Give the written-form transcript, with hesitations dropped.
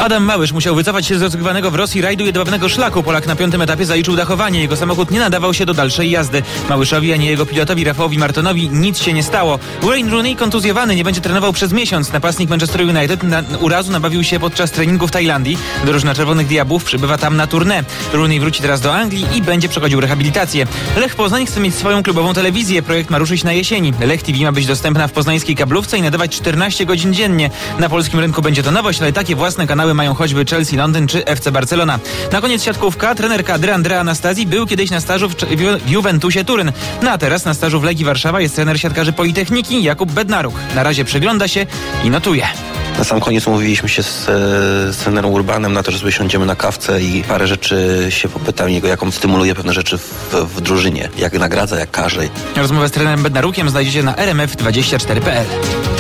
Adam Małysz musiał wycofać się z rozgrywanego w Rosji rajdu jedwabnego szlaku. Polak na 5. etapie zaliczył dachowanie. Jego samochód nie nadawał się do dalszej jazdy. Małyszowi, ani jego pilotowi Rafałowi Martonowi nic się nie stało. Wayne Rooney kontuzjowany nie będzie trenował przez miesiąc. Napastnik Manchester United urazu nabawił się podczas treningu w Tajlandii. Drużyna Czerwonych Diabłów przybywa tam na tournée. Rooney wróci teraz do Anglii i będzie przechodził rehabilitację. Lech Poznań chce mieć swoją klubową telewizję. Projekt ma ruszyć na jesieni. Lech TV ma być dostępna w poznańskiej kablówce i nadawać 14 godzin dziennie. Na polskim rynku będzie to nowość, ale takie własne kanały mają choćby Chelsea Londyn czy FC Barcelona. Na koniec siatkówka. Trener kadry Andrea Anastazji był kiedyś na stażu w Juventusie Turyn. No a teraz na stażu w Legii Warszawa jest trener siatkarzy Politechniki Jakub Bednaruk. Na razie przygląda się i notuje. Na sam koniec umówiliśmy się z trenerem Urbanem na to, że sobie siądziemy na kawce i parę rzeczy się popytam jego, jak on stymuluje pewne rzeczy w drużynie. Jak nagradza, jak karze. Rozmowę z trenerem Bednarukiem znajdziecie na rmf24.pl.